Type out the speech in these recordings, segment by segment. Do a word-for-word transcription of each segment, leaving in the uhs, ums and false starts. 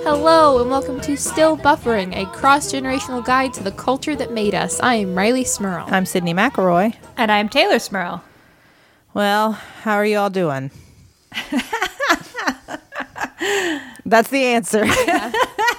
Hello and welcome to Still Buffering, a cross-generational guide to the culture that made us. I am Riley Smurl. I'm Sydney McElroy. And I'm Taylor Smurl. Well, how are you all doing? That's the answer. Yeah.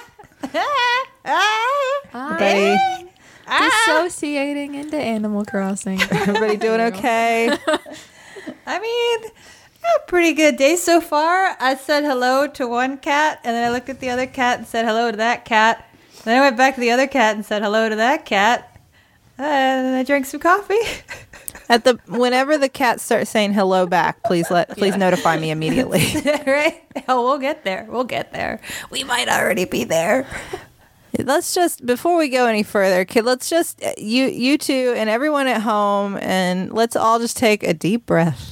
Everybody, Dissociating into Animal Crossing. everybody doing okay? I mean, a pretty good day so far. I said hello to one cat, and then I looked at the other cat and said hello to that cat. Then I went back to the other cat and said hello to that cat. And I drank some coffee. At the whenever the cats start saying hello back, please let please Yeah. notify me immediately. Right? Oh, we'll get there. We'll get there. We might already be there. Let's just before we go any further, kid. Let's just you you two and everyone at home, and let's all just take a deep breath.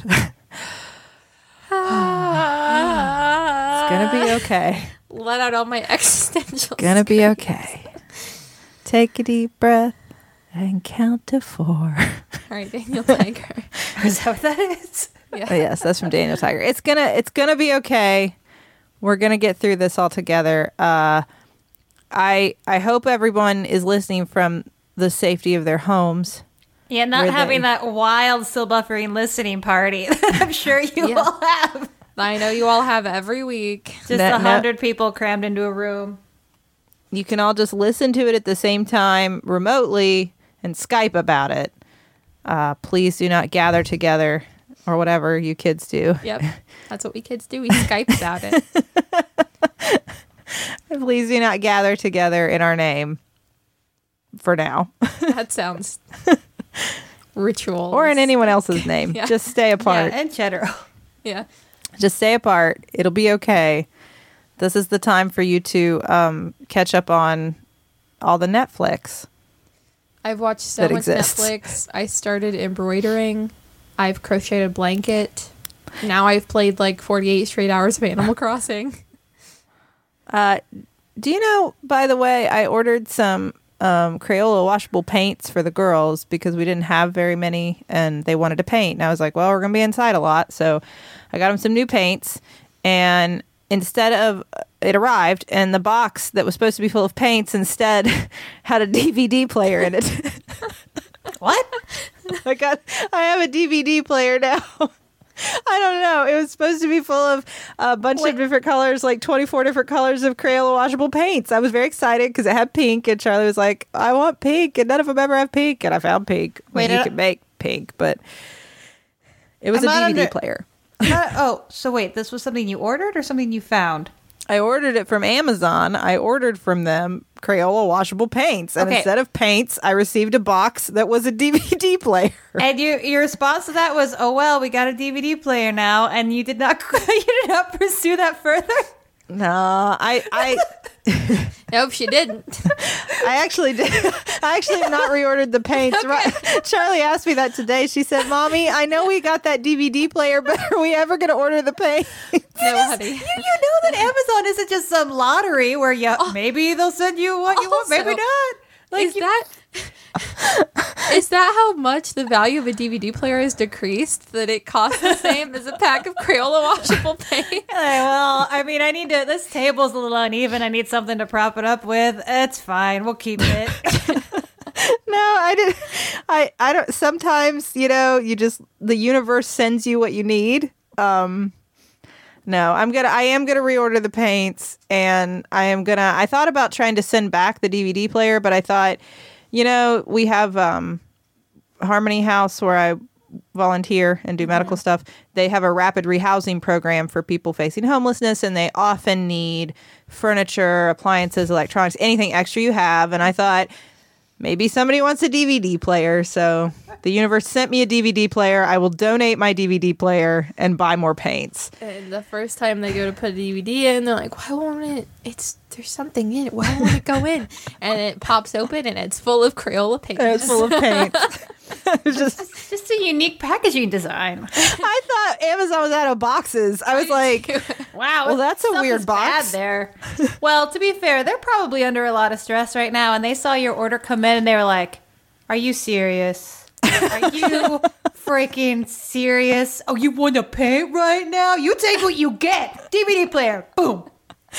It's gonna be okay. Let out all my existential. Gonna be okay. Take a deep breath and count to four. All right, Daniel Tiger. Is that what that is? Yeah. Oh, yes, that's from Daniel Tiger. It's gonna it's gonna be okay. We're gonna get through this all together. Uh, I I hope everyone is listening from the safety of their homes. Yeah, not Where having they- that wild still buffering listening party that I'm sure you Yeah. all have. I know you all have every week. Just That- a hundred people crammed into a room. You can all just listen to it at the same time remotely and Skype about it. Uh, please do not gather together or whatever you kids do. Yep, that's what we kids do. We Skype about it. Please do not gather together in our name for now. That sounds ritual. Or in anyone else's name. Yeah. Just stay apart. Yeah, and cheddar. Yeah. Just stay apart. It'll be okay. This is the time for you to um, catch up on all the Netflix. I've watched so That much exists. Netflix. I started embroidering. I've crocheted a blanket. Now I've played like forty-eight straight hours of Animal Crossing. Uh, do you know, by the way, I ordered some um, Crayola washable paints for the girls because we didn't have very many and they wanted to paint. And I was like, well, we're going to be inside a lot. So I got them some new paints. And instead of, it arrived and the box that was supposed to be full of paints instead had a D V D player in it. What? I got, I have a D V D player now. I don't know. It was supposed to be full of a bunch Wait. of different colors, like twenty-four different colors of Crayola washable paints. I was very excited because it had pink, and Charlie was like, I want pink, and none of them ever have pink, and I found pink. Wait, Wait, you I- could make pink, but it was I'm a not D V D under- player. Uh, oh, so wait, this was something you ordered or something you found? I ordered it from Amazon. I ordered from them Crayola washable paints, and Okay. instead of paints, I received a box that was a D V D player. And you, your response to that was, "Oh well, we got a D V D player now," and you did not, you did not pursue that further. No, I, I, Nope, she didn't. I actually did. I actually have not reordered the paints. Right. Charlie asked me that today. She said, "Mommy, I know we got that D V D player, but are we ever going to order the paint?" No, honey. You, you know that Amazon isn't just some lottery where you maybe they'll send you what you want, maybe Also, not. Like Is you, that is that how much the value of a D V D player is decreased? That it costs the same as a pack of Crayola washable paint? Like, well, I mean, I need to. This table's a little uneven. I need something to prop it up with. It's fine. We'll keep it. No, I didn't. I I don't. Sometimes, you know, you just the universe sends you what you need. Um, no, I'm gonna. I am gonna reorder the paints, and I am gonna. I thought about trying to send back the D V D player, but I thought, you know, we have um, Harmony House where I volunteer and do medical stuff. They have a rapid rehousing program for people facing homelessness, and they often need furniture, appliances, electronics, anything extra you have. And I thought maybe somebody wants a D V D player, so the universe sent me a D V D player. I will donate my D V D player and buy more paints. And the first time they go to put a D V D in, they're like, "Why won't it? It's there's something in it. Why won't it go in?" And it pops open, and it's full of Crayola paint. And it's full of paint. It's just, It's just a unique packaging design. I thought Amazon was out of boxes. I was like, Wow. Well, that's a stuff weird is box. bad there. Well, to be fair, they're probably under a lot of stress right now, and they saw your order come in, and they were like, "Are you serious? Are you freaking serious? Oh, you want to paint right now? You take what you get. D V D player. Boom."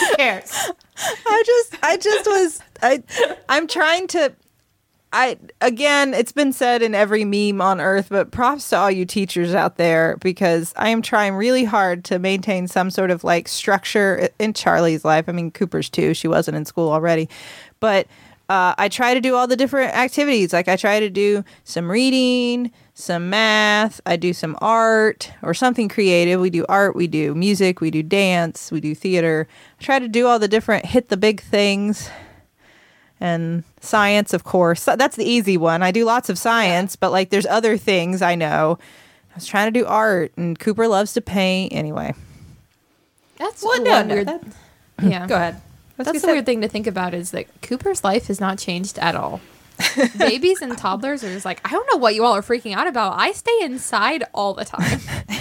Who cares? I just, I just was, I, I'm trying to, I, again, it's been said in every meme on earth, but props to all you teachers out there, because I am trying really hard to maintain some sort of like structure in Charlie's life. I mean, Cooper's too. She wasn't in school already, but uh, I try to do all the different activities. Like I try to do some reading, some math, I do some art or something creative. We do art, we do music, we do dance, we do theater. I try to do all the different, hit the big things. And science, of course. So that's the easy one. I do lots of science, but like there's other things I know. I was trying to do art, and Cooper loves to paint. Anyway. That's Well, one no, no, weird. that- Yeah. Go ahead. What's That's the weird thing to think about is that Cooper's life has not changed at all. Babies and toddlers are just like, I don't know what you all are freaking out about. I stay inside all the time.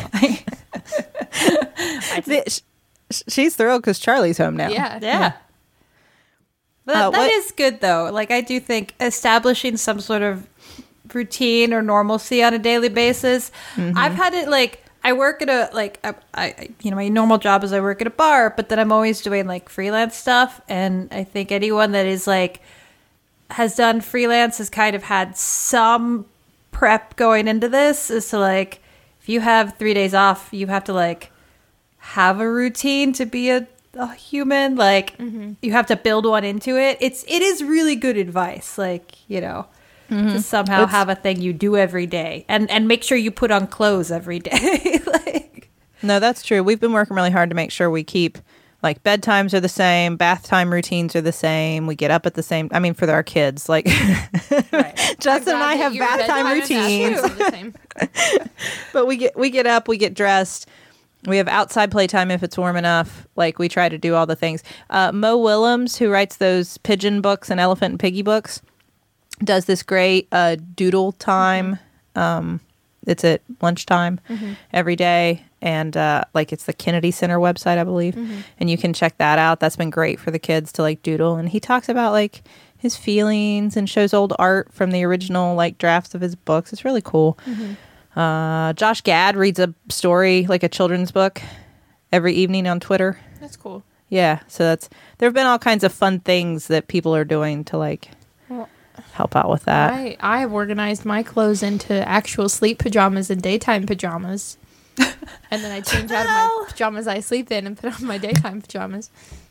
The- sh- sh- She's thrilled because Charlie's home now. Yeah. Yeah. But Uh, that what- is good, though. Like, I do think establishing some sort of routine or normalcy on a daily basis. I've had it, like, I work at a, like, I, I, you know, my normal job is I work at a bar, but then I'm always doing, like, freelance stuff. And I think anyone that is, like, has done freelance has kind of had some prep going into this, is to, like, if you have three days off, you have to, like, have a routine to be a, a human. Like, you have to build one into it. It's it is really good advice. Like, you know, to somehow It's- have a thing you do every day, and and make sure you put on clothes every day. Like, No, that's true. We've been working really hard to make sure we keep, like, bedtimes are the same, bath time routines are the same. We get up at the same, I mean, for our kids. Like, Justin and I have bath time routines. But we get we get up, we get dressed. We have outside playtime if it's warm enough. Like, we try to do all the things. Uh, Mo Willems, who writes those pigeon books and elephant and piggy books, does this great uh, doodle time. Mm-hmm. Um, it's at lunchtime mm-hmm. every day. And uh, like, it's the Kennedy Center website, I believe. Mm-hmm. And you can check that out. That's been great for the kids to like doodle. And he talks about like his feelings and shows old art from the original like drafts of his books. It's really cool. Mm-hmm. Uh, Josh Gad reads a story, like a children's book, every evening on Twitter. That's cool. Yeah, so that's there have been all kinds of fun things that people are doing to like well, help out with that. I I have organized my clothes into actual sleep pajamas and daytime pajamas, and then I change out of my pajamas I sleep in and put on my daytime pajamas.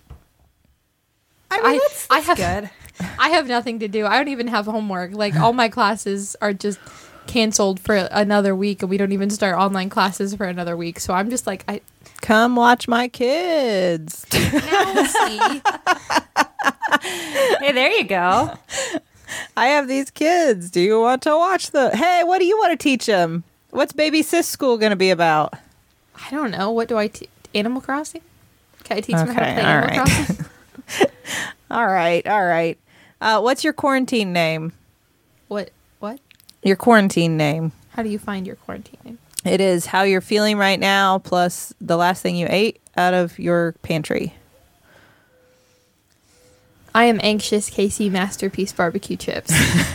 I mean, I, that's, I that's have good. I have nothing to do. I don't even have homework. Like, all my classes are just canceled for another week, and we don't even start online classes for another week. So I'm just like, I Come watch my kids. now see. Hey, there you go. I have these kids. Do you want to watch the? Hey, what do you want to teach them? What's baby sis school going to be about? I don't know. What do I teach? Animal Crossing? Can I teach them how to Okay, play all Animal right. Crossing? All right, all right. Uh, what's your quarantine name? What? What? Your quarantine name. How do you find your quarantine name? It is how you're feeling right now, plus the last thing you ate out of your pantry. I am anxious Casey Masterpiece barbecue chips.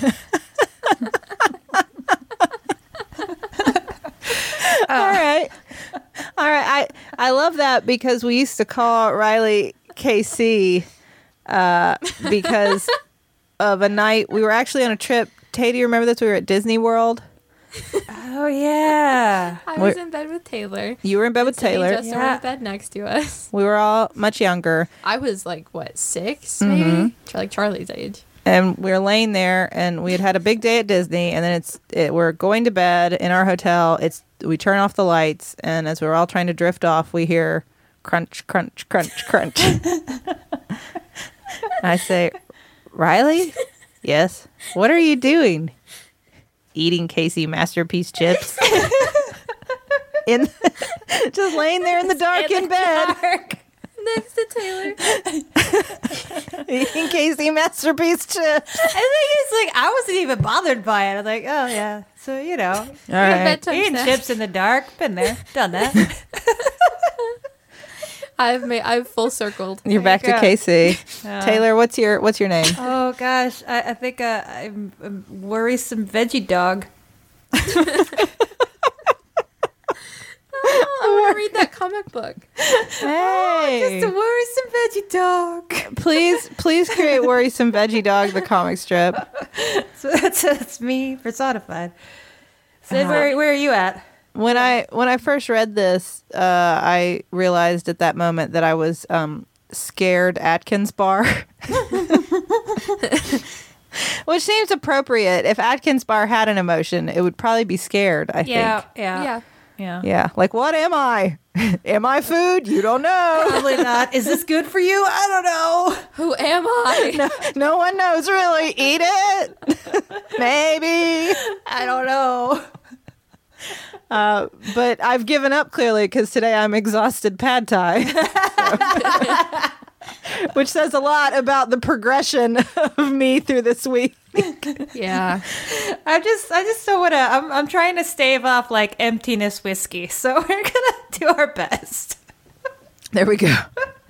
All right. All right. I, I love that because we used to call Riley K C uh, because of a night. We were actually on a trip. Tay, do you remember this? We were at Disney World. Oh, yeah. I was We're- in bed with Taylor. You were in bed with Sydney Taylor. Justin were Yeah. in bed next to us. We were all much younger. I was like, what, six Mm-hmm. maybe? Like Charlie's age. And we were laying there, and we had had a big day at Disney, and then it's it, we're going to bed in our hotel. It's we turn off the lights, and as we're all trying to drift off, we hear crunch, crunch, crunch, crunch. I say, Riley, yes. What are you doing? Eating Casey Masterpiece chips. in just laying there in the dark in, bed, Next to Taylor. eating Casey Masterpiece chips. I think it's like, I wasn't even bothered by it. I was like, oh, yeah. So, you know, All right. bedtime eating snack. chips in the dark. Been there. Done that. I've made I've full circled. You're back you to go. Casey. Yeah. Taylor, what's your what's your name? Oh, gosh. I, I think uh, I'm a worrisome veggie dog. Oh, I want to read that comic book. Hey. Just a worrisome veggie dog. Please, please create Worrisome Veggie Dog, the comic strip. So that's, that's me personified. Sid, where, where are you at? When I when I first read this, uh, I realized at that moment that I was um, scared Atkins bar. Which seems appropriate. If Atkins bar had an emotion, it would probably be scared, I Yeah, think. yeah, Yeah. yeah. Yeah. Like, what am I? Am I food? You don't know. Probably not. Is this good for you? I don't know. Who am I? No, no one knows really. Eat it. Maybe. I don't know. Uh, but I've given up clearly because today I'm exhausted pad thai. So- which says a lot about the progression of me through this week. Yeah. I just, I just don't want to. I'm, I'm trying to stave off like emptiness whiskey, so we're gonna do our best. There we go.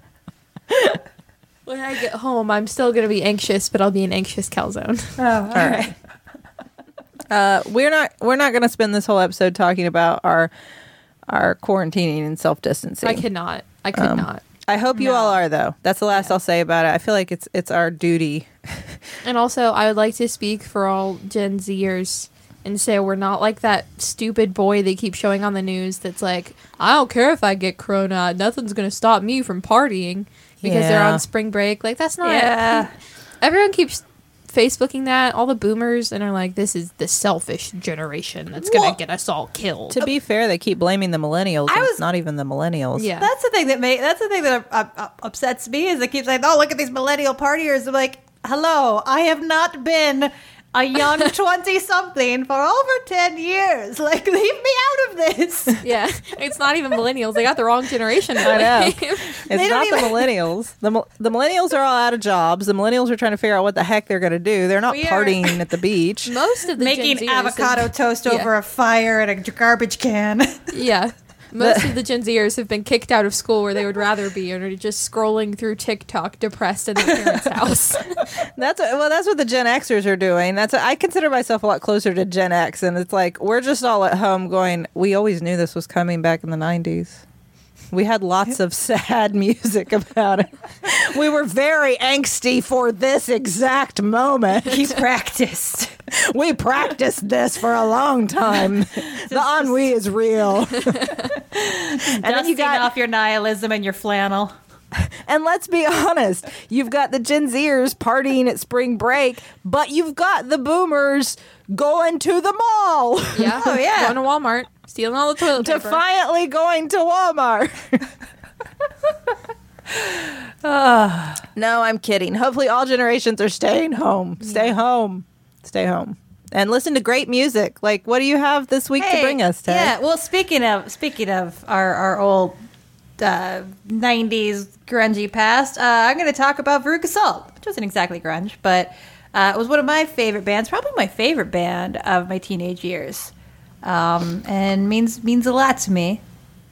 When I get home, I'm still going to be anxious, but I'll be an anxious calzone. Oh, all right. Uh, we're not we're not going to spend this whole episode talking about our our quarantining and self distancing. I cannot. I could Um, not. I hope you No. all are, though. That's the last I'll say about it. I feel like it's it's our duty. And also, I would like to speak for all Gen Zers and say we're not like that stupid boy they keep showing on the news that's like, I don't care if I get corona. Nothing's going to stop me from partying because they're Yeah. on spring break. Like, that's not... Yeah. Everyone keeps Facebooking that, all the boomers, and are like, this is the selfish generation that's going Well- to get us all killed. To be fair, they keep blaming the millennials. I and was- it's not even the millennials. Yeah. That's the thing that make that's the thing that uh, uh, upsets me is they keep saying, "Oh, look at these millennial partiers." I'm like, "Hello, I have not been a young twenty-something for over ten years. Like, leave me out of this." Yeah. It's not even millennials. They got the wrong generation. I know. They It's don't not the even- millennials. The mil- the millennials are all out of jobs. The millennials are trying to figure out what the heck they're going to do. They're not We are- partying at the beach. Most of the Making Gen Zers have- avocado toast Yeah. over a fire in a garbage can. Yeah. Most of the Gen Zers have been kicked out of school where they would rather be and are just scrolling through TikTok depressed in their parents' house. That's what, well, that's what the Gen Xers are doing. That's I consider myself a lot closer to Gen X, and it's like we're just all at home going. We always knew this was coming back in the nineties. We had lots of sad music about it. We were very angsty for this exact moment. He practiced. We practiced this for a long time. The ennui is real. And then you Dusting got off your nihilism and your flannel. And let's be honest, you've got the Gen Zers partying at spring break, but you've got the boomers going to the mall. Yeah. Oh, yeah. Going to Walmart, stealing all the toilet paper. Defiantly going to Walmart. No, I'm kidding. Hopefully all generations are staying home. Stay home. Stay home. And listen to great music. Like, what do you have this week to Hey, bring us, Ted? Yeah, well, speaking of speaking of our our old uh, nineties grungy past, uh, I'm going to talk about Veruca Salt, which wasn't exactly grunge, but uh, it was one of my favorite bands, probably my favorite band of my teenage years, um, and means means a lot to me.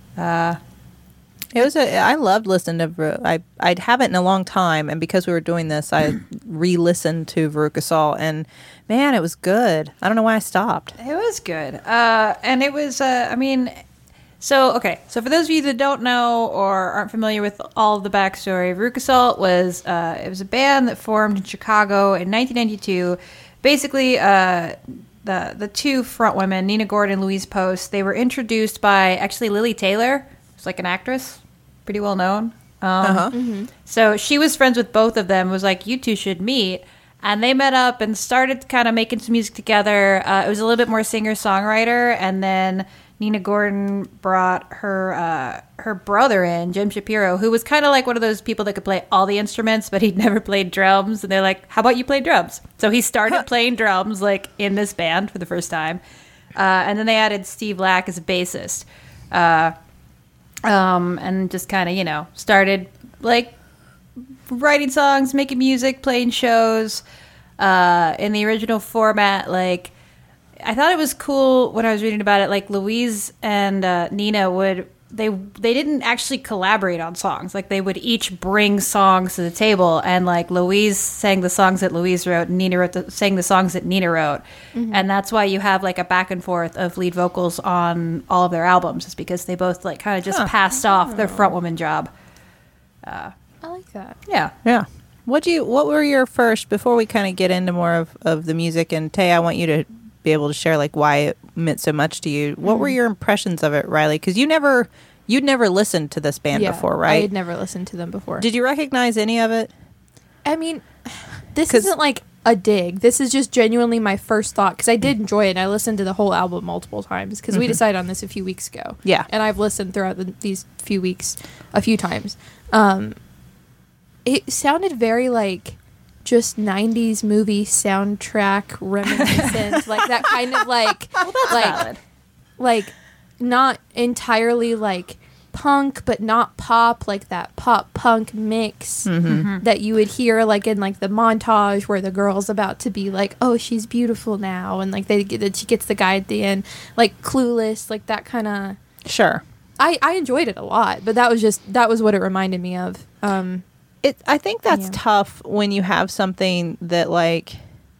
It was a, I loved listening to Ver- I I haven't in a long time, and because we were doing this, I re-listened to Veruca Salt, and man, it was good. I don't know why I stopped. It was good. Uh, and it was, uh, I mean, so, okay. So for those of you that don't know or aren't familiar with all of the backstory, Veruca Salt was, uh, it was a band that formed in Chicago in nineteen ninety-two. Basically, uh, the, the two front women, Nina Gordon and Louise Post, they were introduced by actually Lily Taylor, who's like an actress, pretty well known. Um, Uh-huh. So she was friends with both of them, was like, you two should meet. And they met up and started kind of making some music together. Uh, it was a little bit more singer-songwriter. And then Nina Gordon brought her uh, her brother in, Jim Shapiro, who was kind of like one of those people that could play all the instruments, but he'd never played drums. And they're like, how about you play drums? So he started playing drums like in this band for the first time. Uh, and then they added Steve Lack as a bassist. Uh, um, and just kind of, you know, started like writing songs, making music, playing shows. Uh, in the original format, like, I thought it was cool when I was reading about it. Like Louise and uh, Nina would they they didn't actually collaborate on songs. Like they would each bring songs to the table, and like Louise sang the songs that Louise wrote, and Nina wrote the, sang the songs that Nina wrote, and that's why you have like a back and forth of lead vocals on all of their albums. Is because they both like kind of just Huh. passed off their front woman job. I like that. Yeah. Yeah. What do you? What were your first? Before we kind of get into more of, of the music, and Tay, I want you to be able to share like why it meant so much to you. What mm-hmm. were your impressions of it, Riley? Because you never, you'd never listened to this band yeah, before, right? I had never listened to them before. Did you recognize any of it? I mean, this isn't like a dig. This is just genuinely my first thought because I did enjoy it. And I listened to the whole album multiple times because mm-hmm. we decided on this a few weeks ago. Yeah, and I've listened throughout the, these few weeks a few times. Um, it sounded very like just nineties movie soundtrack reminiscent, like that kind of like well, that's like valid. like not entirely like punk but not pop, like that pop punk mix mm-hmm. that you would hear like in like the montage where the girl's about to be like, oh, she's beautiful now, and like they that she gets the guy at the end, like Clueless, like that kind of. Sure. I I enjoyed it a lot, but that was just that was what it reminded me of. Um, it I think that's yeah. tough when you have something that like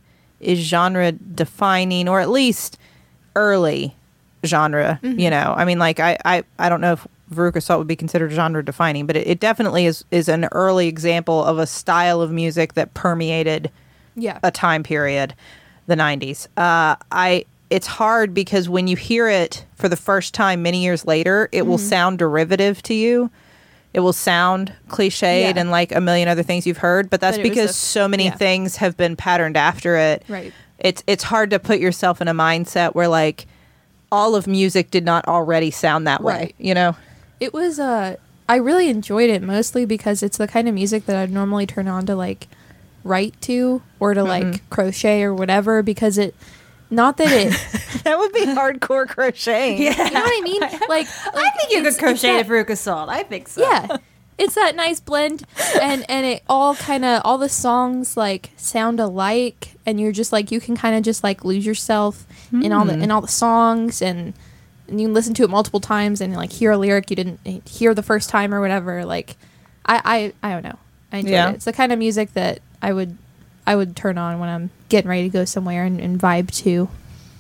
is genre defining, or at least early genre. Mm-hmm. You know, I mean, like I I, I don't know if Veruca Salt would be considered genre defining, but it, it definitely is is an early example of a style of music that permeated yeah. a time period, the nineties. Uh, I it's hard because when you hear it for the first time many years later, it mm-hmm. will sound derivative to you. It will sound cliched yeah. and like a million other things you've heard, but that's but because a, so many yeah. things have been patterned after it. Right. It's it's hard to put yourself in a mindset where like all of music did not already sound that right. way, you know? It was, uh, I really enjoyed it mostly because it's the kind of music that I'd normally turn on to, like, write to or to, mm-hmm. like, crochet or whatever, because it, not that it... that would be hardcore crocheting. Yeah. You know what I mean? Like, like I think you could crochet to Veruca Salt. I think so. Yeah. It's that nice blend, and, and it all kind of, all the songs, like, sound alike, and you're just, like, you can kind of just, like, lose yourself mm. in all the in all the songs, and... and you can listen to it multiple times and like hear a lyric you didn't hear the first time or whatever. Like, I, I, I don't know. I enjoy yeah. it. It's the kind of music that I would, I would turn on when I'm getting ready to go somewhere and, and vibe to.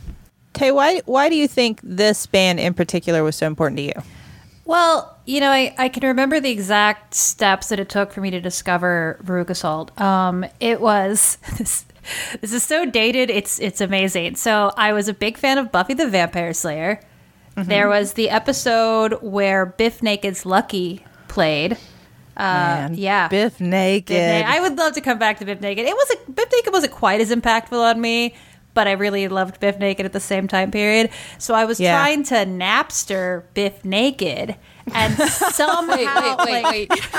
Tay, why, why do you think this band in particular was so important to you? Well, you know, I, I can remember the exact steps that it took for me to discover Veruca Salt. Um, it was this. This is so dated. It's it's amazing. So I was a big fan of Buffy the Vampire Slayer. Mm-hmm. There was the episode where Biff Naked's Lucky played. Uh, Man, yeah, Biff Naked. Biff Na- I would love to come back to Biff Naked. It wasn't Biff Naked wasn't quite as impactful on me, but I really loved Biff Naked at the same time period. So I was yeah. trying to Napster Biff Naked, and somehow wait, wait, wait, like, wait.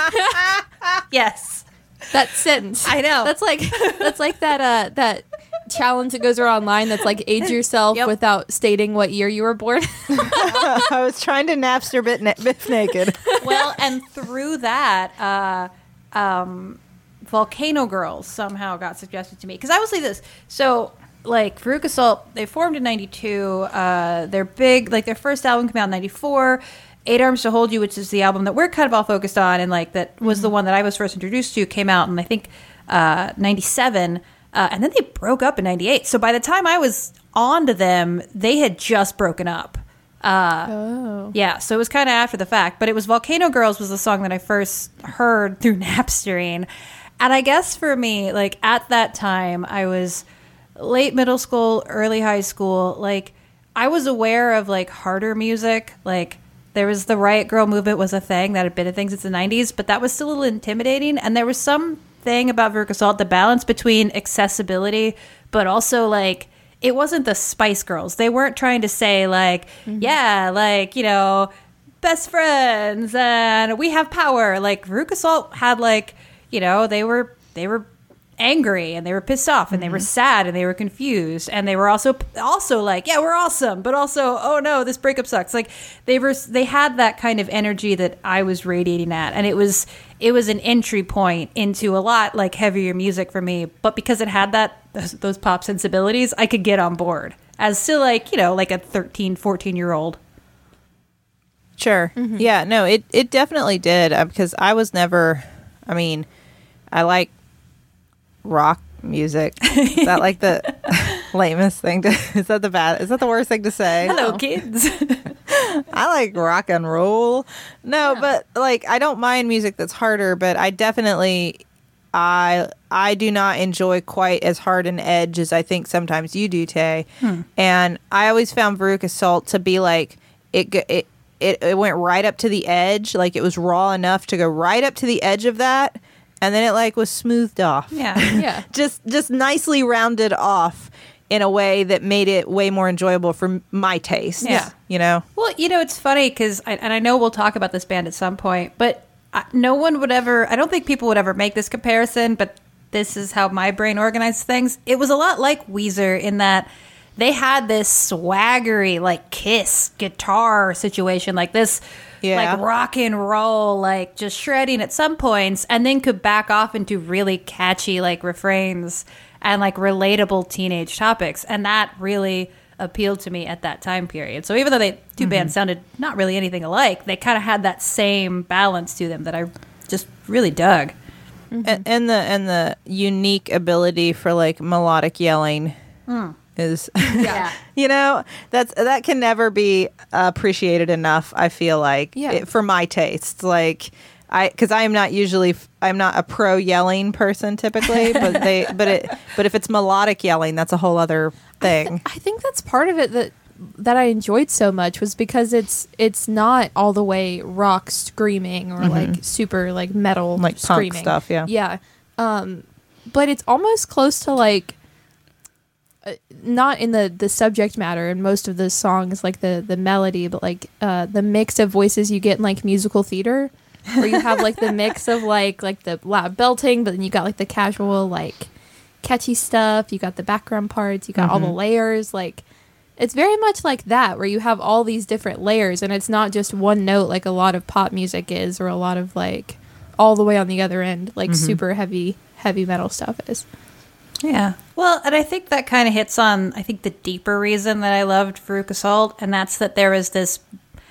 yes, that sentence. I know. That's like that's like that uh that. challenge that goes around online that's like age yourself yep. without stating what year you were born. I was trying to Napster Biff, na- Biff Naked. Well, and through that, uh, um, Volcano Girls somehow got suggested to me because I would say this. So, like Veruca Salt, they formed in ninety-two. Uh, they're big. Like their first album came out in ninety-four. Eight Arms to Hold You, which is the album that we're kind of all focused on, and like that was mm-hmm. the one that I was first introduced to. Came out in I think uh, ninety-seven. Uh, and then they broke up in ninety-eight. So by the time I was on to them, they had just broken up. Uh, oh. Yeah, so it was kind of after the fact. But it was Volcano Girls was the song that I first heard through Napstering. And I guess for me, like at that time, I was late middle school, early high school. Like I was aware of like harder music. Like there was the Riot Girl movement was a thing that had been a thing since the nineties. But that was still a little intimidating. And there was some... thing about Veruca Salt, the balance between accessibility but also like it wasn't the Spice Girls. They weren't trying to say like mm-hmm. yeah like you know best friends and we have power. Like Veruca Salt had like you know they were they were angry and they were pissed off and mm-hmm. they were sad and they were confused and they were also also like yeah we're awesome but also oh no this breakup sucks. Like they were they had that kind of energy that I was radiating at, and it was it was an entry point into a lot like heavier music for me, but because it had that those, those pop sensibilities, I could get on board as still like you know like a thirteen, fourteen year old. Sure. Mm-hmm. Yeah, no, it it definitely did uh, because I was never I mean I like rock music. Is that like the lamest thing to is that the bad is that the worst thing to say? Hello, No. kids. I like rock and roll. No, Yeah. but like I don't mind music that's harder, but I definitely I I do not enjoy quite as hard an edge as I think sometimes you do, Tay. Hmm. And I always found Veruca Salt to be like it g- it it it went right up to the edge, like it was raw enough to go right up to the edge of that, and then it like was smoothed off. Yeah. Yeah. just just nicely rounded off in a way that made it way more enjoyable for m- my taste. Yeah. You know? Well, you know, it's funny because, and I know we'll talk about this band at some point, but I, no one would ever, I don't think people would ever make this comparison, but this is how my brain organizes things. It was a lot like Weezer in that they had this swaggery, like Kiss guitar situation, like this, Yeah. like rock and roll, like just shredding at some points, and then could back off into really catchy, like refrains and like relatable teenage topics. And that really appealed to me at that time period. So even though they two Mm-hmm. bands sounded not really anything alike, they kind of had that same balance to them that I just really dug. and, and the and the unique ability for like melodic yelling is Yeah. you know that's that can never be appreciated enough. I feel like Yeah. it, for my taste, like I because I am not usually I'm not a pro yelling person typically, but they but it but if it's melodic yelling, that's a whole other thing. I think that's part of it that that I enjoyed so much was because it's it's not all the way rock screaming or like super like metal Like punk screaming stuff, yeah. yeah um but it's almost close to like uh, not in the the subject matter in most of the songs, like the the melody, but like uh the mix of voices you get in like musical theater where you have like the mix of like like the loud belting, but then you got like the casual like catchy stuff, you got the background parts, you got all the layers. Like it's very much like that where you have all these different layers and it's not just one note like a lot of pop music is, or a lot of like all the way on the other end like super heavy heavy metal stuff is. Yeah. Well, and I think that kind of hits on, I think, the deeper reason that I loved Veruca Salt, and that's that there was this,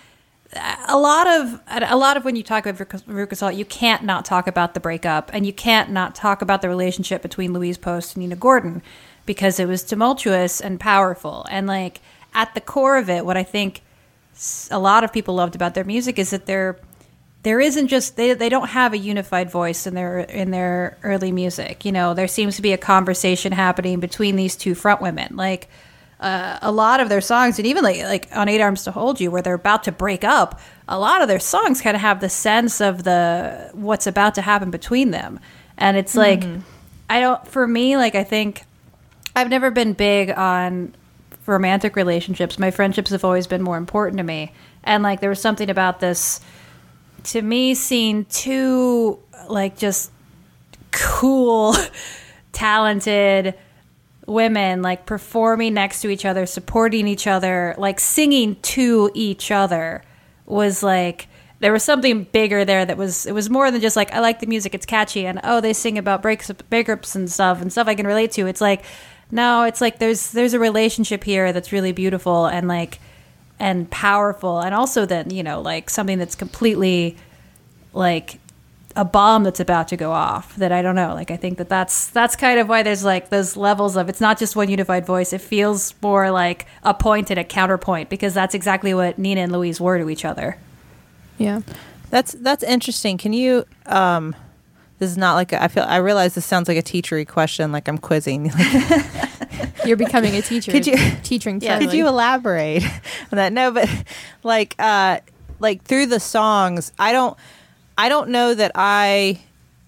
a lot of, a lot of when you talk about Veruca Veruca Salt, you can't not talk about the breakup, and you can't not talk about the relationship between Louise Post and Nina Gordon, because it was tumultuous and powerful. And like at the core of it, what I think s- a lot of people loved about their music is that they're, there isn't just they, they don't have a unified voice in their in their early music. You know, there seems to be a conversation happening between these two front women. Like uh, a lot of their songs, and even like like on Eight Arms to Hold You, where they're about to break up, a lot of their songs kind of have the sense of the what's about to happen between them. And it's like I don't for me like I think I've never been big on romantic relationships. My friendships have always been more important to me. And like there was something about this, to me, seeing two like just cool, talented women like performing next to each other, supporting each other, like singing to each other was like there was something bigger there that was it was more than just like I like the music, it's catchy, and oh they sing about breaks breakups and stuff and stuff I can relate to. It's like no, it's like there's there's a relationship here that's really beautiful and like and powerful, and also then you know like something that's completely like a bomb that's about to go off. That I don't know, like I think that that's that's kind of why there's like those levels of it's not just one unified voice. It feels more like a point and a counterpoint, because that's exactly what Nina and Louise were to each other. Yeah. That's that's interesting. Can you? Um, this is not like a, I feel. I realize this sounds like a teachery question, like I'm quizzing. You're becoming a teacher. Could you- teaching Yeah, Charlie. could you elaborate on that? No, but like, uh, like through the songs, I don't, I don't know that I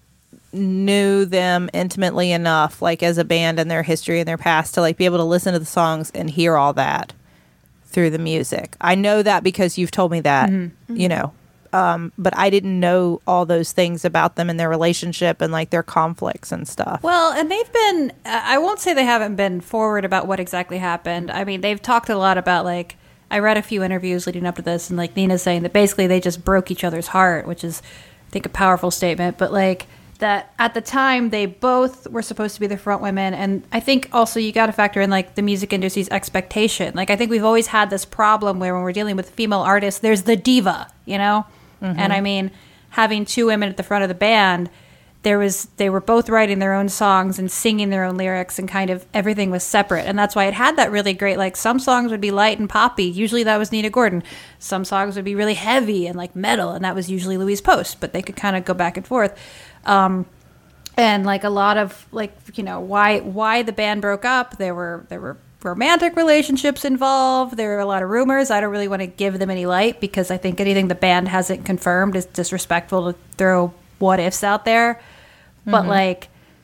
knew them intimately enough, like as a band and their history and their past, to like be able to listen to the songs and hear all that through the music. I know that because you've told me that, you know, um, but I didn't know all those things about them and their relationship and like their conflicts and stuff. Well, and they've been, I won't say they haven't been forward about what exactly happened. I mean, they've talked a lot about, like, I read a few interviews leading up to this, and, like, Nina's saying that basically they just broke each other's heart, which is, I think, a powerful statement. But, like, that at the time they both were supposed to be the front women. And I think also you got to factor in, like, the music industry's expectation. Like, I think we've always had this problem where when we're dealing with female artists, there's the diva, you know? And I mean, having two women at the front of the band, there was they were both writing their own songs and singing their own lyrics, and kind of everything was separate, and that's why it had that really great, like, some songs would be light and poppy, usually that was Nina Gordon. Some songs would be really heavy and like metal, and that was usually Louise Post, but they could kind of go back and forth. Um, and like a lot of, like, you know, why why the band broke up, there were there were romantic relationships involved, there were a lot of rumors. I don't really want to give them any light, because I think anything the band hasn't confirmed is disrespectful to throw what ifs out there. But mm-hmm. like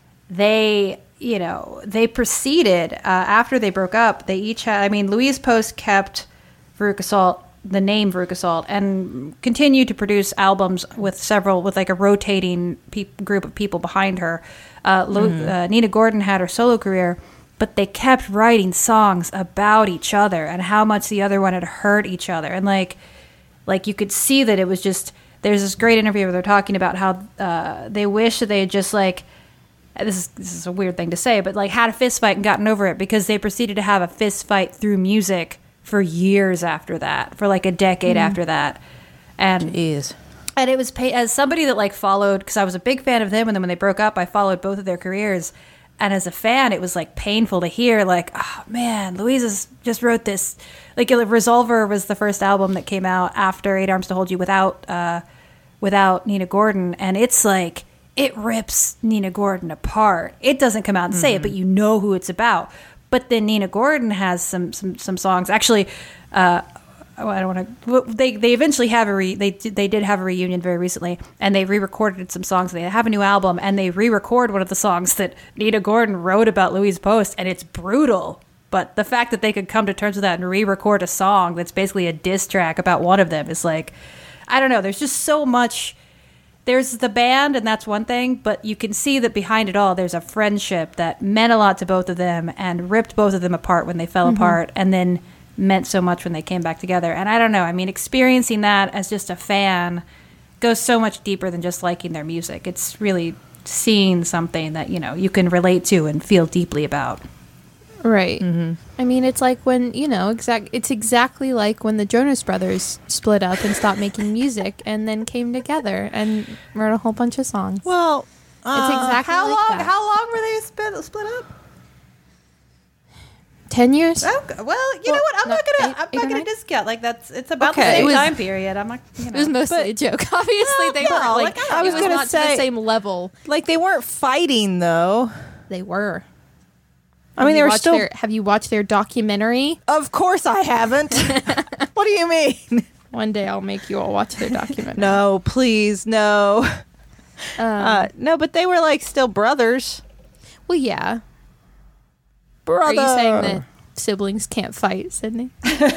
they, you know, they proceeded uh, after they broke up. They each had, I mean, Louise Post kept Veruca Salt, the name Veruca Salt, and continued to produce albums with several, with like a rotating pe- group of people behind her. Uh, Lo- mm-hmm. uh, Nina Gordon had her solo career, but they kept writing songs about each other and how much the other one had hurt each other. And like, like you could see that it was just, there's this great interview where they're talking about how uh, they wish that they had just like, this is this is a weird thing to say, but like had a fist fight and gotten over it, because they proceeded to have a fist fight through music for years after that, for like a decade mm. after that. And Jeez. And it was, pay- as somebody that like followed, because I was a big fan of them, and then when they broke up, I followed both of their careers. And as a fan, it was like painful to hear, like, oh man, Louisa's just wrote this. Like, Resolver was the first album that came out after Eight Arms to Hold You without uh, without Nina Gordon, and it's like it rips Nina Gordon apart. It doesn't come out and mm-hmm. say it, but you know who it's about. But then Nina Gordon has some some some songs. Actually, uh, I don't want to. They they eventually have a re, they they did have a reunion very recently, and they re-recorded some songs. They have a new album, and they re-record one of the songs that Nina Gordon wrote about Louise Post, and it's brutal. But the fact that they could come to terms with that and re-record a song that's basically a diss track about one of them is like, I don't know. There's just so much. There's the band, and that's one thing, but you can see that behind it all, there's a friendship that meant a lot to both of them and ripped both of them apart when they fell mm-hmm. apart, and then meant so much when they came back together. And I don't know, I mean, experiencing that as just a fan goes so much deeper than just liking their music. It's really seeing something that, you know, you can relate to and feel deeply about. Right. Mm-hmm. I mean, it's like when, you know, exact. It's exactly like when the Jonas Brothers split up and stopped making music and then came together and wrote a whole bunch of songs. Well, uh, it's exactly how like long? that. How long were they split, split up? Ten years? Oh, well, you well, know what? I'm no, not gonna. eight, I'm eight not gonna nine? discount. Like that's. It's about Okay. the same It was- time period. I'm not. You know. It was mostly But- a joke. Obviously, Well, they no, weren't like. like, I it was was gonna not to say- the same level. like they weren't fighting though. They were. I mean, Have they you were watched still. Their, have you watched their documentary? Of course, I haven't. What do you mean? One day I'll make you all watch their documentary. No, please, no. Um, Uh, no, but they were like still brothers. well, yeah. Brother. Are you saying that siblings can't fight, Sydney?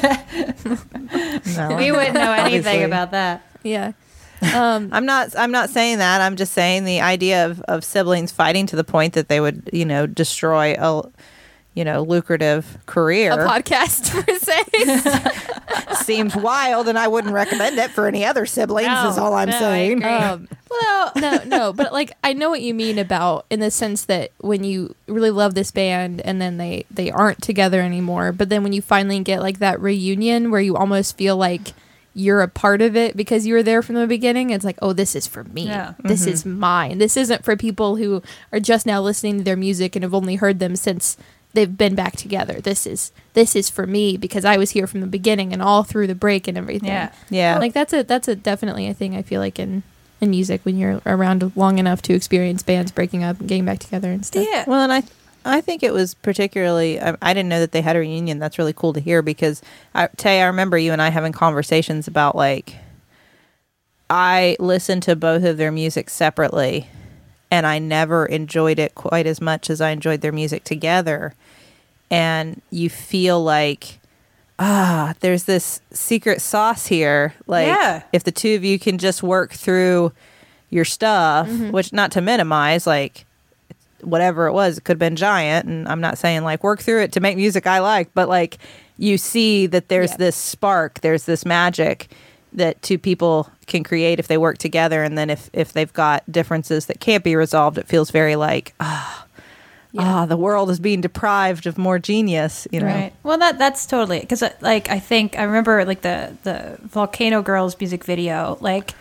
No. We wouldn't know anything Obviously. about that. Yeah. Um, I'm not. I'm not saying that. I'm just saying the idea of, of siblings fighting to the point that they would, you know, destroy a, you know, lucrative career a podcast per se. seems wild, and I wouldn't recommend it for any other siblings. No, is all I'm no, I saying. agree. Um, well, no, no, but like I know what you mean about in the sense that when you really love this band and then they they aren't together anymore, but then when you finally get like that reunion where you almost feel like you're a part of it because you were there from the beginning, it's like, oh, this is for me. Yeah. This is mine. This isn't for people who are just now listening to their music and have only heard them since they've been back together. This is this is for me because I was here from the beginning and all through the break and everything. Yeah. Yeah. Like that's a that's a definitely a thing I feel like in in music when you're around long enough to experience bands breaking up and getting back together and stuff. Yeah. Well, and I, I think it was particularly. I, I didn't know that they had a reunion. That's really cool to hear because, I, Tay, I remember you and I having conversations about like. I listened to both of their music separately, and I never enjoyed it quite as much as I enjoyed their music together. And you feel like, ah, there's this secret sauce here. Like, Yeah. if the two of you can just work through your stuff, Mm-hmm. which not to minimize, like, whatever it was, it could have been giant. And I'm not saying like work through it to make music I like, but like you see that there's Yeah. this spark, there's this magic that two people can create if they work together. And then if, if they've got differences that can't be resolved, it feels very like, ah, Yeah. ah, the world is being deprived of more genius, you know? Right. Well, that that's totally because like I think I remember like the the Volcano Girls music video. Like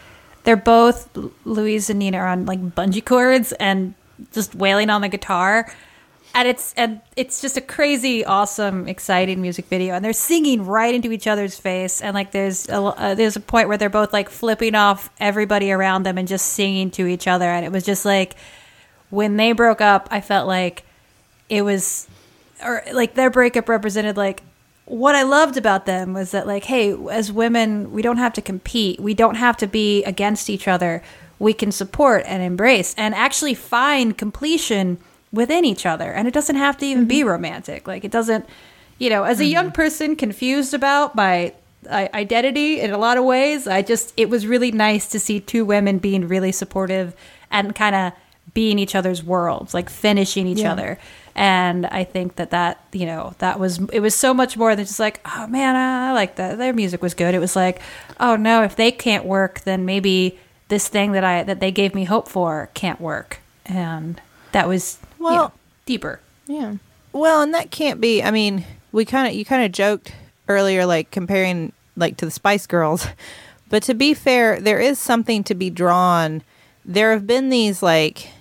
they're both, Louise and Nina are on like bungee cords and just wailing on the guitar. And it's and it's just a crazy, awesome, exciting music video, and they're singing right into each other's face. And like, there's a uh, there's a point where they're both like flipping off everybody around them and just singing to each other. And it was just like, when they broke up, I felt like it was, or like their breakup represented like, what I loved about them was that like, hey, as women, we don't have to compete, we don't have to be against each other. We can support and embrace and actually find completion within each other, and it doesn't have to even mm-hmm. be romantic. Like, it doesn't, you know, as a mm-hmm. young person confused about my uh, identity in a lot of ways, I just, it was really nice to see two women being really supportive and kind of being each other's worlds, like finishing each yeah. other. And I think that that, you know, that was, it was so much more than just like, oh man, I like that, their music was good. It was like, oh no, if they can't work, then maybe this thing that I, that they gave me hope for can't work. And that was, well, you know, deeper. Yeah. Well, and that can't be, I mean, we kind of, you kind of joked earlier, like comparing like to the Spice Girls, but to be fair, there is something to be drawn. There have been these like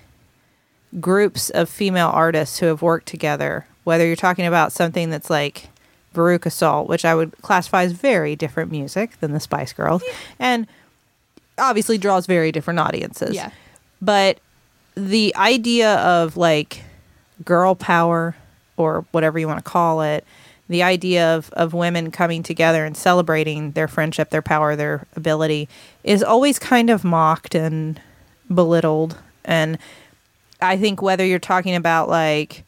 groups of female artists who have worked together, whether you're talking about something that's like Veruca Salt, which I would classify as very different music than the Spice Girls, and obviously draws very different audiences. Yeah. But the idea of like girl power, or whatever you want to call it, the idea of, of women coming together and celebrating their friendship, their power, their ability, is always kind of mocked and belittled. And I think whether you're talking about like,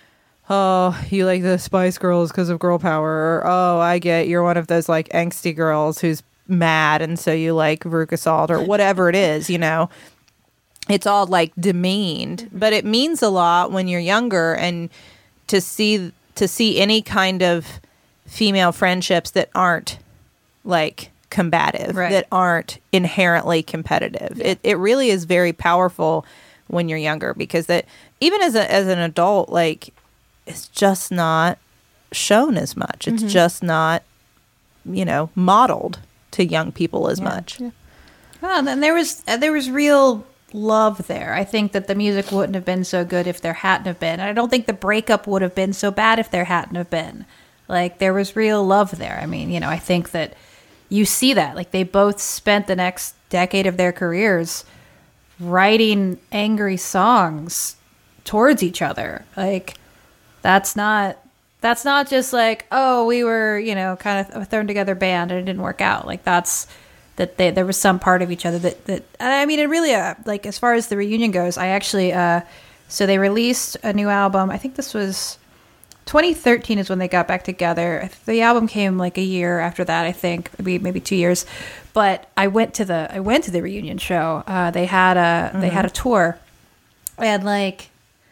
oh, you like the Spice Girls because of girl power, or oh, I get you're one of those like angsty girls who's mad and so you like Veruca Salt, or whatever it is, you know, it's all like demeaned, but it means a lot when you're younger, and to see to see any kind of female friendships that aren't like combative, right. that aren't inherently competitive. Yeah. It it really is very powerful when you're younger, because that even as a as an adult, like, it's just not shown as much. It's mm-hmm. just not, you know, modeled to young people as yeah. much. Yeah. Well, and then there was uh, there was real love there. I think that the music wouldn't have been so good if there hadn't have been. And I don't think the breakup would have been so bad if there hadn't have been. Like, there was real love there. I mean, you know, I think that you see that. Like, they both spent the next decade of their careers writing angry songs towards each other. Like, that's not that's not just like, oh, we were, you know, kind of a thrown together band and it didn't work out. Like, that's that they, there was some part of each other that, that I mean, it really, uh, like, as far as the reunion goes, I actually, uh, so they released a new album. I think this was twenty thirteen is when they got back together. The album came like a year after that, I think, maybe maybe two years. But I went to the I went to the reunion show. Uh, they had a mm-hmm. they had a tour, and like,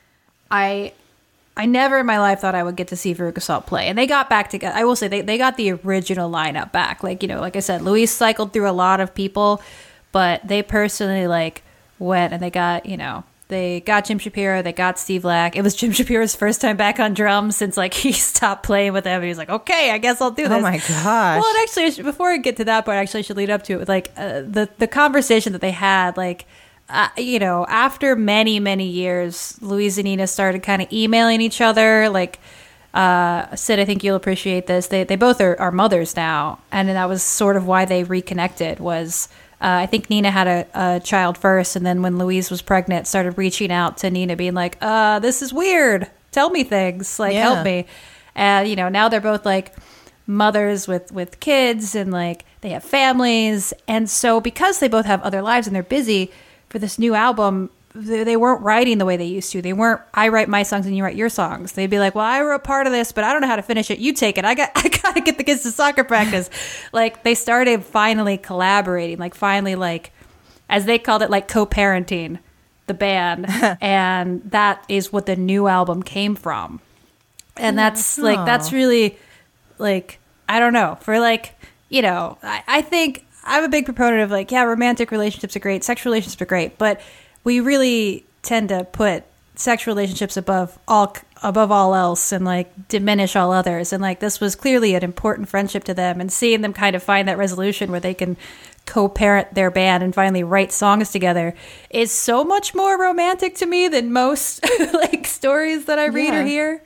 I. I never in my life thought I would get to see Veruca Salt play. And they got back together. I will say, they, they got the original lineup back. Like, you know, like I said, Louise cycled through a lot of people, but they personally, like, went and they got, you know, they got Jim Shapiro, they got Steve Lack. It was Jim Shapiro's first time back on drums since, like, he stopped playing with them. And he was like, okay, I guess I'll do this. Oh, my gosh. Well, and actually, I should, before I get to that part, actually, I should lead up to it with, like, uh, the, the conversation that they had, like, Uh, you know, after many, many years, Louise and Nina started kind of emailing each other. Like, uh, Sid, I think you'll appreciate this. They they both are, are mothers now. And that was sort of why they reconnected was, uh, I think Nina had a, a child first. And then when Louise was pregnant, started reaching out to Nina being like, uh, this is weird. Tell me things. Like, yeah. help me. And, you know, now they're both like mothers with, with kids and like they have families. And so because they both have other lives and they're busy, for this new album, they weren't writing the way they used to. They weren't, I write my songs and you write your songs. They'd be like, well, I wrote part of this, but I don't know how to finish it. You take it. I got, I got to get the kids to soccer practice. Like, they started finally collaborating, like finally, like, as they called it, like co-parenting the band. And that is what the new album came from. And that's like, Aww. that's really like, I don't know, for like, you know, I, I think, I'm a big proponent of like, yeah, romantic relationships are great, sexual relationships are great, but we really tend to put sexual relationships above all above all else and like diminish all others. And like, this was clearly an important friendship to them, and seeing them kind of find that resolution where they can co-parent their band and finally write songs together is so much more romantic to me than most like stories that I read Yeah. or hear.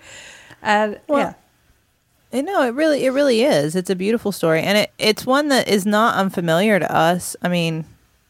And Well, yeah. You know, it really, it really is. It's a beautiful story, and it, it's one that is not unfamiliar to us. I mean,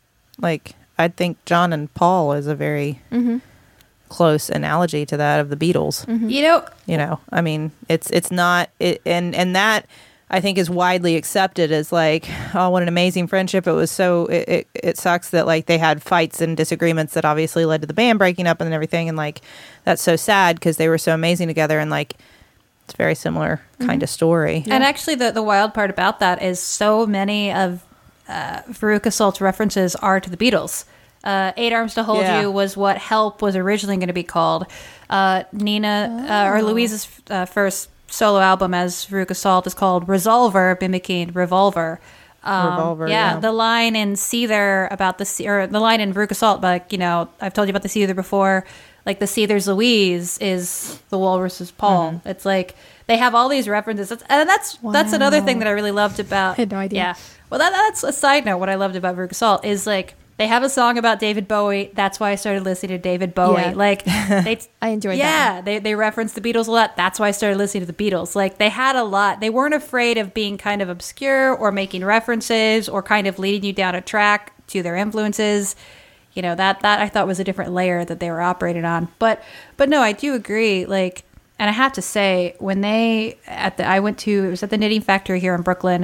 like I think John and Paul is a very Mm-hmm. close analogy to that of the Beatles. You know, You know, I mean, it's it's not it, and and that I think is widely accepted as like, oh, what an amazing friendship. It was so it it, it sucks that like they had fights and disagreements that obviously led to the band breaking up and everything, and like that's so sad because they were so amazing together, and like it's a very similar kind of story. And actually, the, the wild part about that is so many of uh, Veruca Salt's references are to the Beatles. Uh, Eight Arms to Hold Yeah. You was what Help was originally going to be called. Uh, Nina, uh, or Louise's uh, first solo album as Veruca Salt is called Resolver, mimicking Revolver. Um, Revolver, yeah, yeah. the line in Seether about the, Se- or the line in Veruca Salt, like, you know, I've told you about the Seether before, like the Seether's Louise is the Walrus's Paul. Mm-hmm. It's like they have all these references. That's, and that's that's another thing that I really loved about. I had no idea. Yeah. Well, that, that's a side note. What I loved about Veruca Salt is like they have a song about David Bowie. That's why I started listening to David Bowie. Yeah. Like they, I enjoyed that yeah, they they reference the Beatles a lot. That's why I started listening to the Beatles. Like they had a lot. They weren't afraid of being kind of obscure or making references or kind of leading you down a track to their influences. You know, that that I thought was a different layer that they were operating on. But but no, I do agree. Like, and I have to say, when they at the I went to it was at the Knitting Factory here in Brooklyn,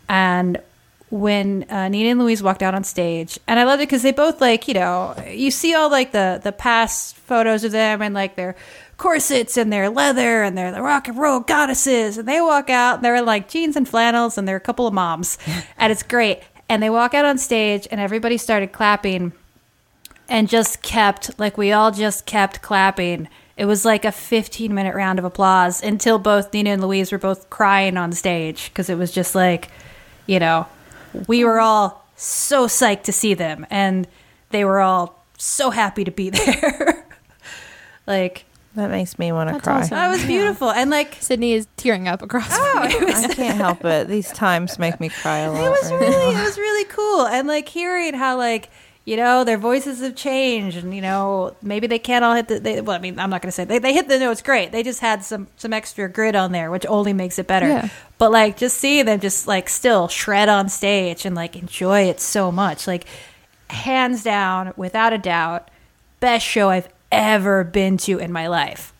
and when uh, Nina and Louise walked out on stage, and I loved it because they both like you know you see all like the the past photos of them and like their corsets and their leather and they're the rock and roll goddesses, and they walk out and they're in like jeans and flannels and they're a couple of moms, and it's great. And they walk out on stage and everybody started clapping. And just kept, like, we all just kept clapping. It was like a fifteen minute round of applause until both Nina and Louise were both crying on stage because it was just like, you know, we were all so psyched to see them and they were all so happy to be there. Like, That makes me want to That's cry. awesome. that was beautiful. And like, Sydney is tearing up across. oh, it was I can't help it. These times make me cry a lot. It was right really, now. it was really cool, and like hearing how like you know their voices have changed, and you know maybe they can't all hit the. They, well, I mean, I'm not gonna say they they hit the notes great. They just had some some extra grit on there, which only makes it better. Yeah. But like just seeing them just like still shred on stage and like enjoy it so much, like hands down, without a doubt, best show I've ever been to in my life.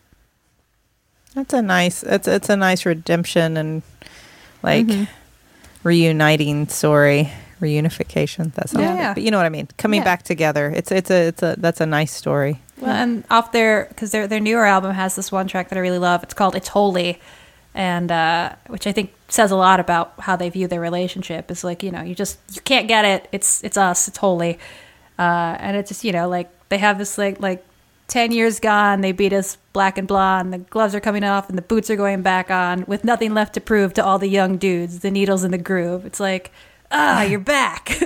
That's a nice. It's it's a nice redemption and like reuniting story, reunification. That sounds Yeah. weird, but you know what I mean. Coming Yeah. back together. It's it's a it's a that's a nice story. Well, and off their because their their newer album has this one track that I really love. It's called "It's Holy," and uh, which I think says a lot about how they view their relationship. It's like you know you just you can't get it. It's it's us. It's holy, uh, and it's just you know like they have this like like ten years gone. They beat us black and blonde. The gloves are coming off and the boots are going back on with nothing left to prove to all the young dudes. The needles in the groove. It's like ah, you're back.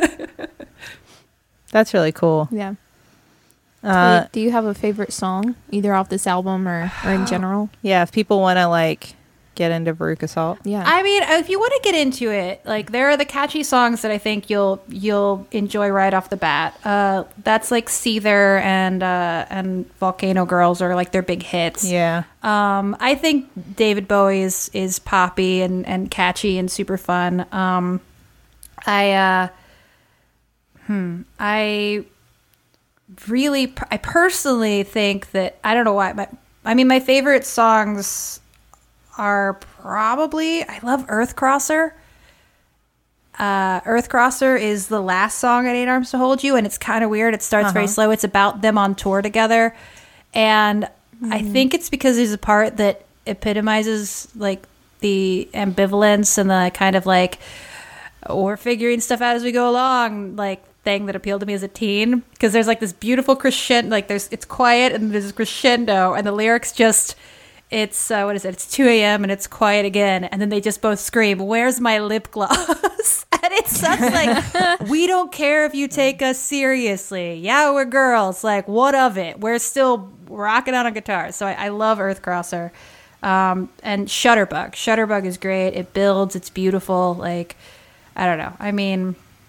That's really cool. Yeah. Uh, Wait, do you have a favorite song, either off this album or, or in general? yeah, if people want to like get into Veruca Salt, Yeah. I mean, if you want to get into it, like there are the catchy songs that I think you'll you'll enjoy right off the bat. Uh, that's like Seether and uh, and Volcano Girls are like their big hits. yeah, Um, I think David Bowie is is poppy and, and catchy and super fun. Um, I uh, hmm, I really, I personally think that I don't know why. My, I mean, my favorite songs are probably I love Earth Crosser. Uh, Earth Crosser is the last song at Eight Arms to Hold You, and it's kind of weird. It starts very Uh-huh. slow. It's about them on tour together, and I think it's because there's a part that epitomizes like the ambivalence and the kind of like we're figuring stuff out as we go along, like thing that appealed to me as a teen. Because there's like this beautiful crescendo, like there's it's quiet and there's a crescendo, and the lyrics just. It's, uh, what is it? It's two a.m. and it's quiet again. And then they just both scream, "Where's my lip gloss?" And it's such like, we don't care if you take us seriously. Yeah, we're girls. Like, what of it? We're still rocking out on guitar. So I, I love Earth Crosser. Um, and Shutterbug. Shutterbug is great. It builds. It's beautiful. Like, I don't know. I mean,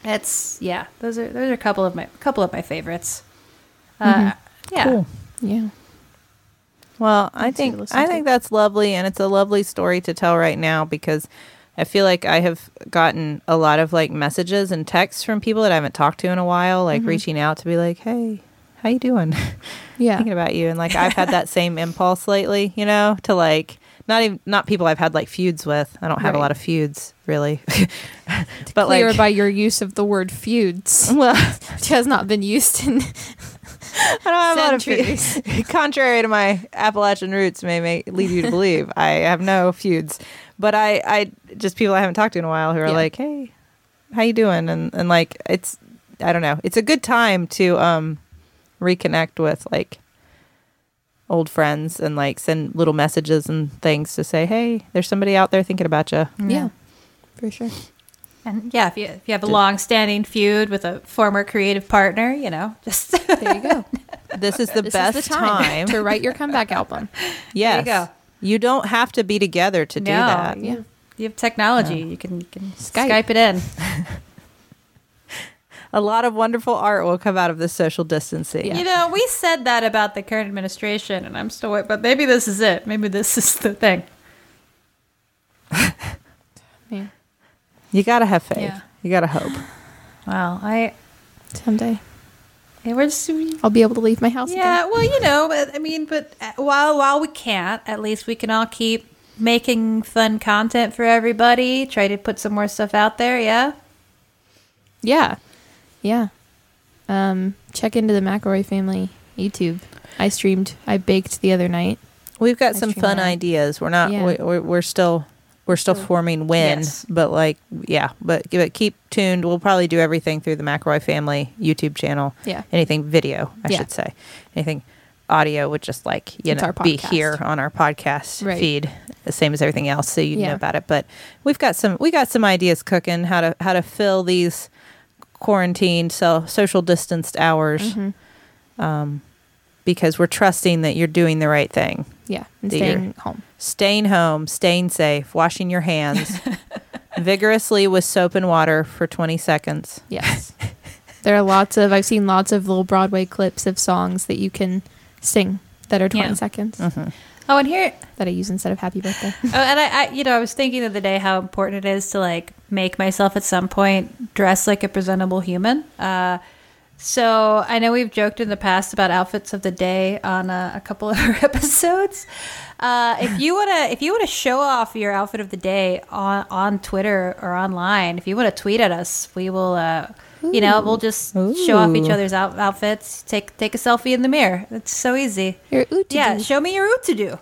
It's yeah. Those are those are a couple of my couple of my favorites. Uh, Mm-hmm. Yeah. Cool. Yeah. Well, I That's good to think listen I to. think that's lovely, and it's a lovely story to tell right now because I feel like I have gotten a lot of like messages and texts from people that I haven't talked to in a while, like Mhm. reaching out to be like, "Hey, how you doing?" Yeah. Thinking about you, and like I've had that same impulse lately, you know, to like not even not people I've had like feuds with. I don't have a Right. lot of feuds really, But clear like by your use of the word feuds, well, which has not been used in I don't have a lot of centuries. feuds. Contrary to my Appalachian roots may make, lead you to believe, I have no feuds. But I, I just people I haven't talked to in a while who are Yeah. like, "Hey, how you doing?" And and like it's I don't know. It's a good time to um reconnect with like old friends and like send little messages and things to say, "Hey, there's somebody out there thinking about you." Yeah, for sure. And yeah, if you if you have a long-standing feud with a former creative partner, you know, just There you go. This is the This best is the time, time. to write your comeback album. Yes. go. You don't have to be together to do No. that. Yeah. you have technology. You can you can Skype. Skype it in. A lot of wonderful art will come out of this social distancing. Yeah. You know, we said that about the current administration, and I'm still wait, but maybe this is it. Maybe this is the thing. Yeah. You gotta have faith. Yeah. You gotta hope. Well, I Someday yeah, we're just I'll be able to leave my house yeah. again. Well, you know, but, I mean, but uh, while while we can't, at least we can all keep making fun content for everybody. Try to put some more stuff out there. Yeah. Yeah. Yeah. Um, check into the McElroy family YouTube. I streamed, I baked the other night. We've got I some stream fun that. ideas. We're not. Yeah. we- We're, we're still. We're still Still- forming when, Yes. but like, yeah, but, but keep tuned. We'll probably do everything through the McElroy family YouTube channel. Yeah. Anything video, I Yeah. should say. Anything audio would just like you It's know our be podcast. here on our podcast Right. feed, the same as everything else, so you Yeah. know about it. But we've got some. We got some ideas cooking how to how to fill these quarantined, so social distanced hours. Mhm. Um, because we're trusting that you're doing the right thing. Yeah. And That you're- staying home. Staying home, staying safe, washing your hands vigorously with soap and water for twenty seconds. Yes. There are lots of, I've seen lots of little Broadway clips of songs that you can sing that are twenty Yeah. seconds Oh, and here that I use instead of happy birthday. Oh, and I, I, you know, I was thinking the other day how important it is to like make myself at some point dress like a presentable human. Uh, so I know we've joked in the past about outfits of the day on a, a couple of our episodes. Uh, if you wanna, if you wanna show off your outfit of the day on on Twitter or online, if you wanna tweet at us, we will. Uh, you know, we'll just show off each Ooh. other's out- outfits. Take take a selfie in the mirror. It's so easy. Your oot Yeah, show me your oot to do.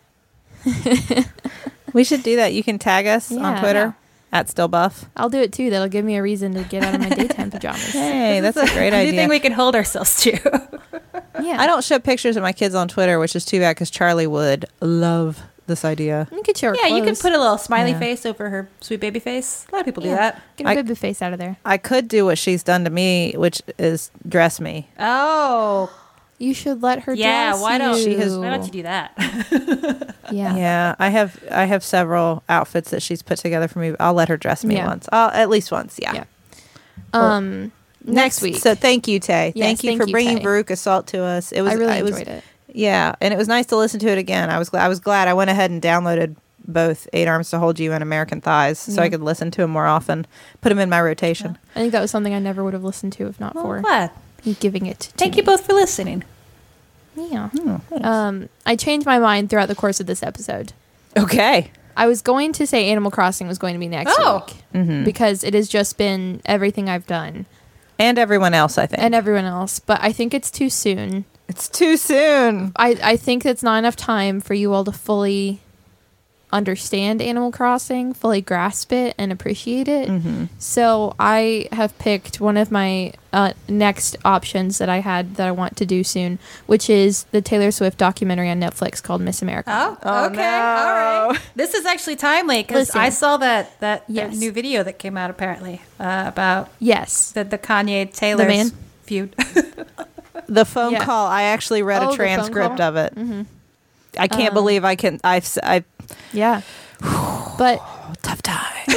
We should do that. You can tag us on Yeah. Twitter at stillbuff. I'll do it too. That'll give me a reason to get out of my daytime pajamas. Hey, that's a great I do idea. think we can hold ourselves to. Yeah. I don't show pictures of my kids on Twitter, which is too bad because Charlie would love this idea. You could show her Yeah, you can clothes. put a little smiley Yeah. face over her sweet baby face. A lot of people do Yeah. that. Get a I- baby face out of there. I could do what she's done to me, which is dress me. Oh, You should let her yeah. dress Why don't you. She has- Why don't you do that? Yeah. Yeah, I have I have several outfits that she's put together for me. I'll let her dress me Yeah. once. I'll, at least once, yeah. Yeah. Um next week. So thank you, Tay. Yes, thank you thank for you, bringing Tay. Veruca Salt to us. It was I really it was, enjoyed it. Yeah, and it was nice to listen to it again. I was glad I was glad I went ahead and downloaded both Eight Arms to Hold You and American Thighs so I Yeah. could listen to them more often. Put them in my rotation. I think that was something I never would have listened to if not Well, for glad. you giving it to Thank me. you both for listening. Yeah. Oh, thanks. Um, I changed my mind throughout the course of this episode. okay. I was going to say Animal Crossing was going to be next Oh. week Mhm. because it has just been everything I've done And everyone else, I think. and everyone else, but I think it's too soon. it's too soon. I, I think it's not enough time for you all to fully understand Animal Crossing, fully grasp it and appreciate it. Mm-hmm. So I have picked one of my uh, next options that I had that I want to do soon, which is the Taylor Swift documentary on Netflix called Miss America. Oh, Oh, okay, no. all right. This is actually timely because Listen. I saw that that, that Yes. new video that came out apparently uh, about Yes. the the Kanye Taylor man? feud. The phone Yeah. call. I actually read Oh, a the phone transcript call? of it. Mm-hmm. I can't Um, believe I can. I've s- I Yeah. But oh, tough time.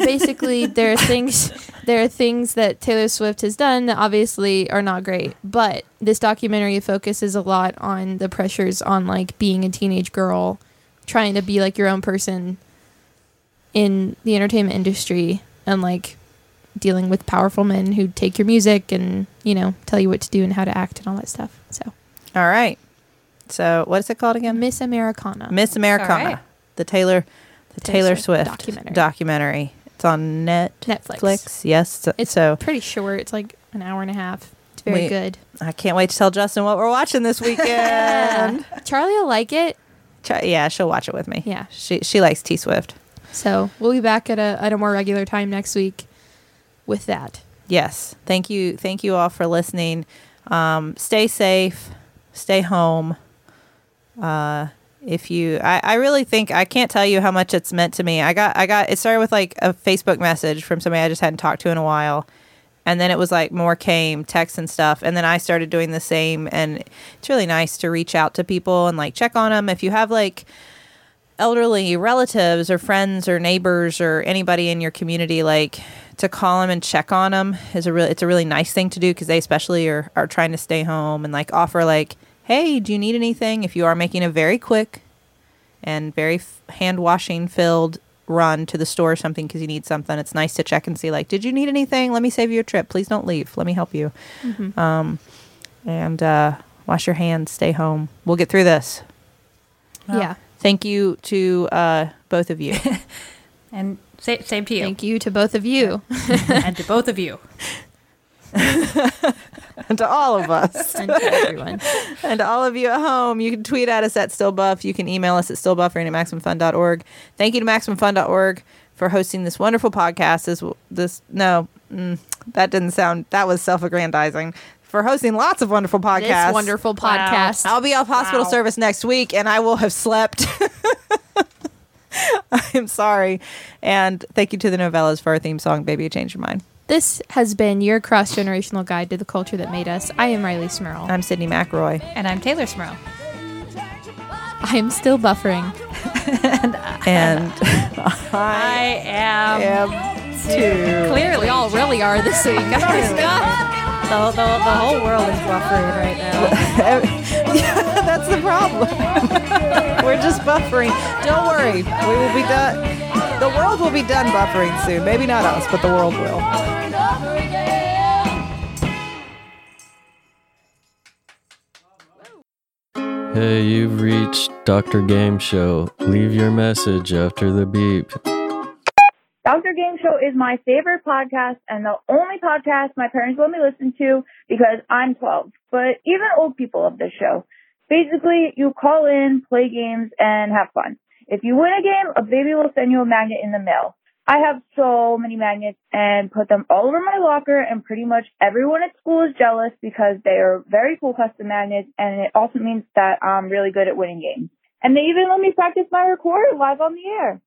basically there are things there are things that Taylor Swift has done that obviously are not great, but this documentary focuses a lot on the pressures on like being a teenage girl, trying to be like your own person in the entertainment industry, and like dealing with powerful men who take your music and, you know, tell you what to do and how to act and all that stuff. So All right. So what is it called again? Miss Americana. Miss Americana. All right. The Taylor the Taylor Taylor Swift Swift documentary. documentary. It's on net Netflix. Yes. So, It's so pretty short. It's like an hour and a half. It's very We- good. I can't wait to tell Justin what we're watching this weekend. Charlie will like it. Ch- yeah, she'll watch it with me. Yeah. She she likes T Swift. So we'll be back at a at a more regular time next week with that. Yes. Thank you. Thank you all for listening. Um, stay safe. Stay home. Uh, if you, I, I really think, I can't tell you how much it's meant to me. I got, I got, it started with like a Facebook message from somebody I just hadn't talked to in a while. And then it was like more came, texts and stuff. And then I started doing the same. And it's really nice to reach out to people and like check on them. If you have like elderly relatives or friends or neighbors or anybody in your community, like to call them and check on them is a really, it's a really nice thing to do, because they especially are, are trying to stay home, and like offer like, hey, do you need anything? If you are making a very quick and very f- hand washing filled run to the store or something because you need something, it's nice to check and see like, did you need anything? Let me save you a trip. Please don't leave. Let me help you. Mm-hmm. Um, and uh, wash your hands. Stay home. We'll get through this. Well, Yeah. Thank you to uh, both of you. And sa- same to you. Thank you to both of you. And to both of you. And to all of us. And to everyone. And to all of you at home, you can tweet at us at stillbuff. You can email us at stillbuffering at maximum fun dot org. Thank you to maximum fun dot org for hosting this wonderful podcast. This, this no, mm, that didn't sound, that was self-aggrandizing. For hosting lots of wonderful podcasts. This wonderful podcast. I'll be off hospital Wow. service next week, and I will have slept. I'm sorry. And thank you to the Novellas for our theme song, Baby, You Changed Your Mind. This has been your cross-generational guide to the culture that made us. I am Riley Smurl. I'm Sydney McRoy. And I'm Taylor Smurl. I am still buffering. And I am am too. clearly. We all really are this week. the, the, the whole world is buffering right now. Yeah, that's the problem. We're just buffering. Don't worry. We will be done. The world will be done buffering soon. Maybe not us, but the world will. Hey, you've reached Doctor Game Show. Leave your message after the beep. Doctor Game Show is my favorite podcast and the only podcast my parents let me listen to because I'm twelve. But even old people love this show. Basically, you call in, play games, and have fun. If you win a game, a baby will send you a magnet in the mail. I have so many magnets and put them all over my locker, and pretty much everyone at school is jealous because they are very cool custom magnets, and it also means that I'm really good at winning games. And they even let me practice my recorder live on the air.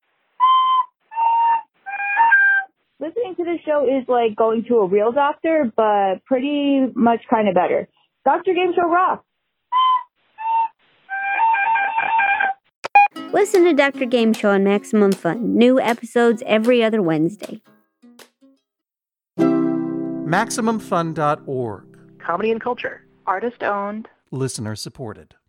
Listening to this show is like going to a real doctor, but pretty much kind of better. Doctor Game Show rocks. Listen to Doctor Game Show on Maximum Fun. New episodes every other Wednesday. Maximum Fun dot org. Comedy and culture. Artist owned. Listener supported.